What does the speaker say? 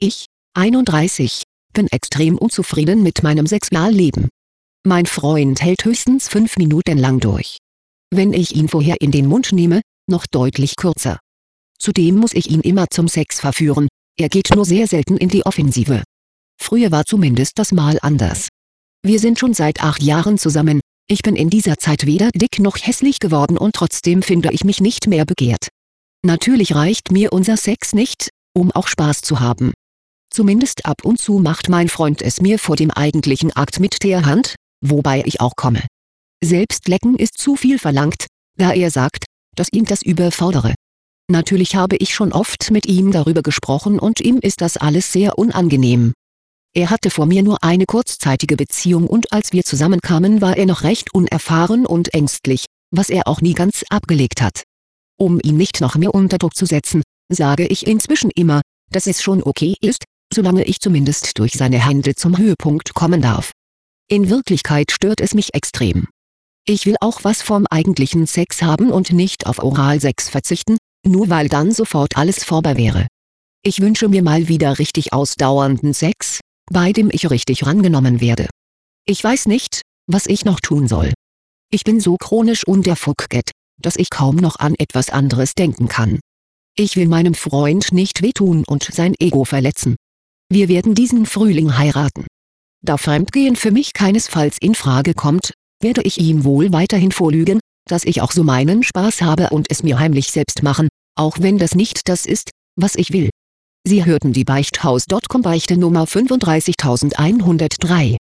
Ich, 31, bin extrem unzufrieden mit meinem Sexualleben. Mein Freund hält höchstens 5 Minuten lang durch. Wenn ich ihn vorher in den Mund nehme, noch deutlich kürzer. Zudem muss ich ihn immer zum Sex verführen, er geht nur sehr selten in die Offensive. Früher war zumindest das mal anders. Wir sind schon seit 8 Jahren zusammen, ich bin in dieser Zeit weder dick noch hässlich geworden und trotzdem finde ich mich nicht mehr begehrt. Natürlich reicht mir unser Sex nicht, um auch Spaß zu haben. Zumindest ab und zu macht mein Freund es mir vor dem eigentlichen Akt mit der Hand, wobei ich auch komme. Selbst lecken ist zu viel verlangt, da er sagt, dass ihn das überfordere. Natürlich habe ich schon oft mit ihm darüber gesprochen und ihm ist das alles sehr unangenehm. Er hatte vor mir nur eine kurzzeitige Beziehung und als wir zusammenkamen war er noch recht unerfahren und ängstlich, was er auch nie ganz abgelegt hat. Um ihn nicht noch mehr unter Druck zu setzen, sage ich inzwischen immer, dass es schon okay ist, solange ich zumindest durch seine Hände zum Höhepunkt kommen darf. In Wirklichkeit stört es mich extrem. Ich will auch was vom eigentlichen Sex haben und nicht auf Oralsex verzichten, nur weil dann sofort alles vorbei wäre. Ich wünsche mir mal wieder richtig ausdauernden Sex, bei dem ich richtig rangenommen werde. Ich weiß nicht, was ich noch tun soll. Ich bin so chronisch unterfuckget, dass ich kaum noch an etwas anderes denken kann. Ich will meinem Freund nicht wehtun und sein Ego verletzen. Wir werden diesen Frühling heiraten. Da Fremdgehen für mich keinesfalls in Frage kommt, werde ich ihm wohl weiterhin vorlügen, dass ich auch so meinen Spaß habe und es mir heimlich selbst machen, auch wenn das nicht das ist, was ich will. Sie hörten die Beichthaus.com Beichte Nummer 35103.